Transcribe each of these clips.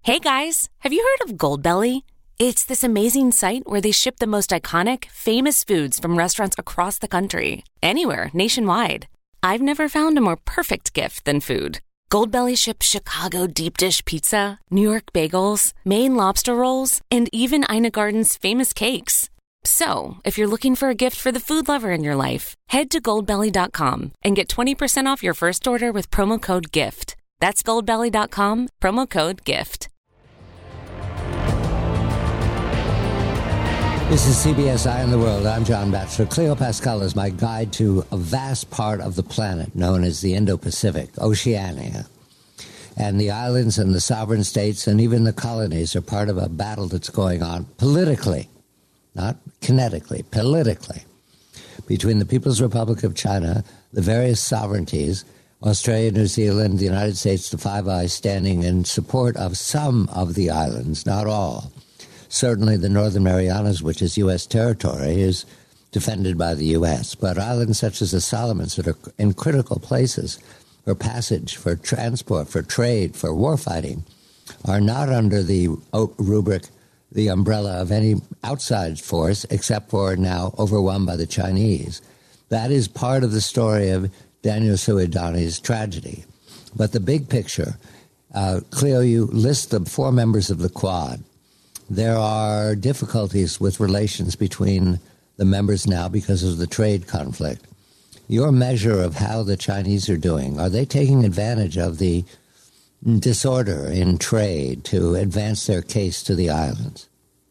Hey guys, have you heard of Goldbelly? It's this amazing site where they ship the most iconic, famous foods from restaurants across the country, anywhere, nationwide. I've never found a more perfect gift than food. Goldbelly ships Chicago deep dish pizza, New York bagels, Maine lobster rolls, and even Ina Garden's famous cakes. So, if you're looking for a gift for the food lover in your life, head to goldbelly.com and get 20% off your first order with promo code GIFT. That's goldbelly.com, promo code GIFT. This is CBS Eye on the World. I'm John Batchelor. Cleo Pascal is my guide to a vast part of the planet known as the Indo-Pacific, Oceania. And the islands and the sovereign states and even the colonies are part of a battle that's going on politically, not kinetically, politically, between the People's Republic of China, the various sovereignties, Australia, New Zealand, the United States, the Five Eyes, standing in support of some of the islands, not all. Certainly the Northern Marianas, which is U.S. territory, is defended by the U.S. But islands such as the Solomons that are in critical places for passage, for transport, for trade, for warfighting, are not under the rubric, the umbrella of any outside force, except for now overwhelmed by the Chinese. That is part of the story of Daniel Suidani's tragedy. But the big picture, Cleo, you list the four members of the Quad. There are difficulties with relations between the members now because of the trade conflict. Your measure of how the Chinese are doing, are they taking advantage of the disorder in trade to advance their case to the islands?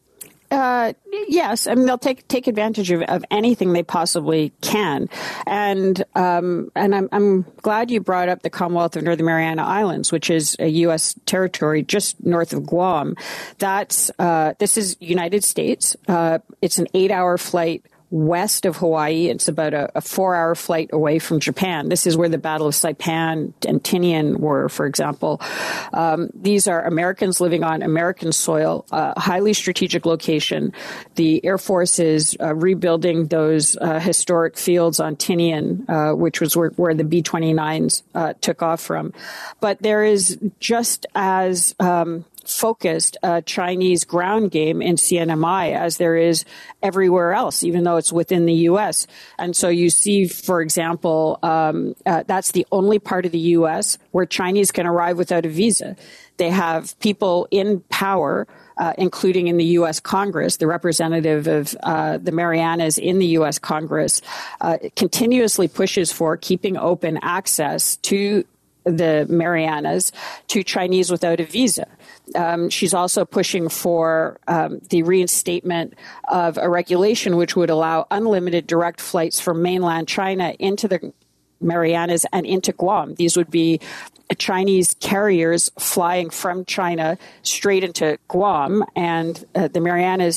Yes, I mean they'll take advantage of anything they possibly can, and I'm glad you brought up the Commonwealth of Northern Mariana Islands, which is a U.S. territory just north of Guam. This is United States. It's an 8-hour flight west of Hawaii. It's about a 4-hour flight away from Japan. This is where the Battle of Saipan and Tinian were, for example. These are Americans living on American soil, highly strategic location. The Air Force is rebuilding those historic fields on Tinian, which was where the B-29s took off from. But there is just as focused Chinese ground game in CNMI as there is everywhere else, even though it's within the U.S. And so you see, for example, that's the only part of the U.S. where Chinese can arrive without a visa. They have people in power, including in the U.S. Congress. The representative of the Marianas in the U.S. Congress continuously pushes for keeping open access to the Marianas to Chinese without a visa. She's also pushing for the reinstatement of a regulation which would allow unlimited direct flights from mainland China into the Marianas and into Guam. These would be Chinese carriers flying from China straight into Guam and the Marianas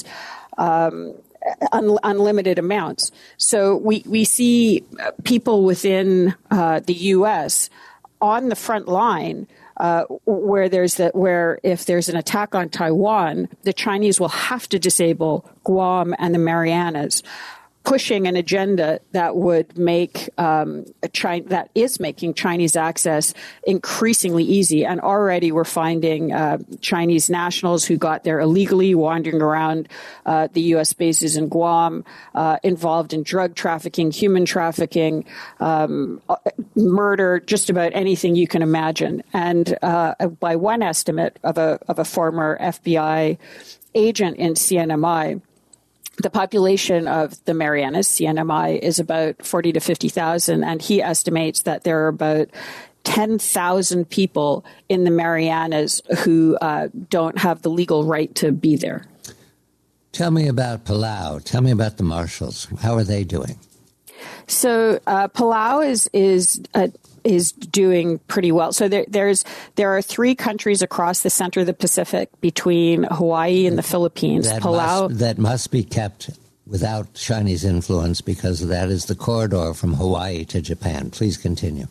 unlimited amounts. So we see people within the U.S. on the front line, where if there's an attack on Taiwan, the Chinese will have to disable Guam and the Marianas, pushing an agenda that would make that is making Chinese access increasingly easy. And already we're finding Chinese nationals who got there illegally wandering around the U.S. bases in Guam, involved in drug trafficking, human trafficking, murder, just about anything you can imagine. And by one estimate of a former FBI agent in CNMI, the population of the Marianas, CNMI, is about 40 to 50,000, and he estimates that there are about 10,000 people in the Marianas who don't have the legal right to be there. Tell me about Palau. Tell me about the Marshalls. How are they doing? So Palau is doing pretty well. So there are three countries across the center of the Pacific between Hawaii and the Philippines. That must be kept without Chinese influence because that is the corridor from Hawaii to Japan. Please continue.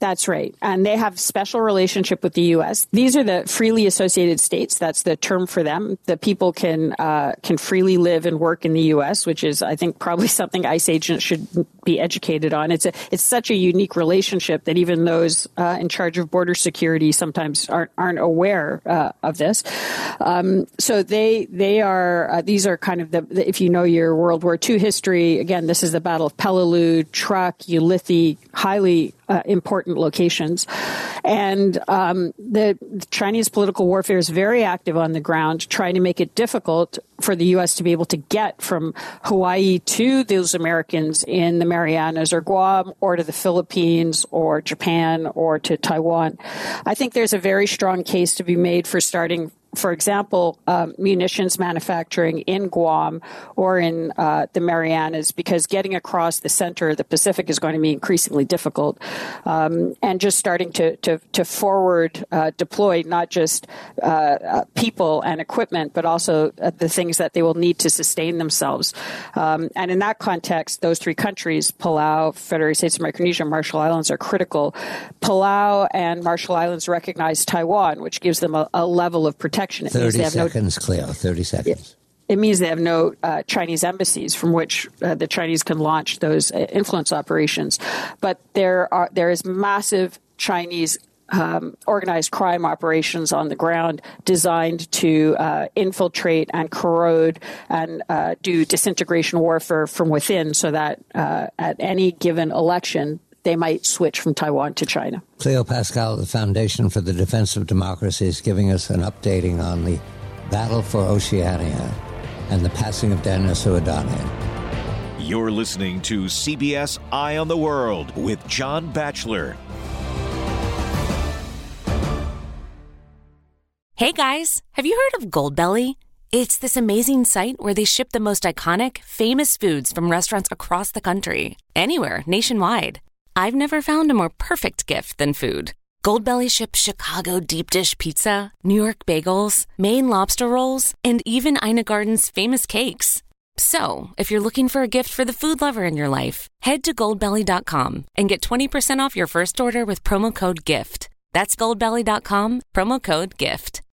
That's right. And they have special relationship with the U.S. These are the freely associated states. That's the term for them. The people can freely live and work in the U.S., which is, I think, probably something ICE agents should be educated on. It's such a unique relationship that even those in charge of border security sometimes aren't aware of this. So they are these are kind of the if you know your World War II history, again, this is the Battle of Peleliu, Truk, Ulithi, highly important locations. And the Chinese political warfare is very active on the ground, trying to make it difficult for the U.S. to be able to get from Hawaii to those Americans in the Marianas or Guam or to the Philippines or Japan or to Taiwan. I think there's a very strong case to be made for starting, for example, munitions manufacturing in Guam or in the Marianas, because getting across the center of the Pacific is going to be increasingly difficult. And just starting to forward deploy not just people and equipment, but also the things that they will need to sustain themselves. And in that context, those three countries, Palau, Federated States of Micronesia, Marshall Islands, are critical. Palau and Marshall Islands recognize Taiwan, which gives them a level of protection. 30 seconds, Cleo, 30 seconds. It means they have no Chinese embassies from which the Chinese can launch those influence operations. But there is massive Chinese organized crime operations on the ground designed to infiltrate and corrode and do disintegration warfare from within, so that at any given election, they might switch from Taiwan to China. Cleo Pascal, the Foundation for the Defense of Democracy, is giving us an updating on the battle for Oceania and the passing of Daniel Suhadollah. You're listening to CBS Eye on the World with John Batchelor. Hey guys, have you heard of Goldbelly? It's this amazing site where they ship the most iconic, famous foods from restaurants across the country, anywhere, nationwide. I've never found a more perfect gift than food. Goldbelly ships Chicago deep dish pizza, New York bagels, Maine lobster rolls, and even Ina Garden's famous cakes. So, if you're looking for a gift for the food lover in your life, head to goldbelly.com and get 20% off your first order with promo code GIFT. That's goldbelly.com, promo code GIFT.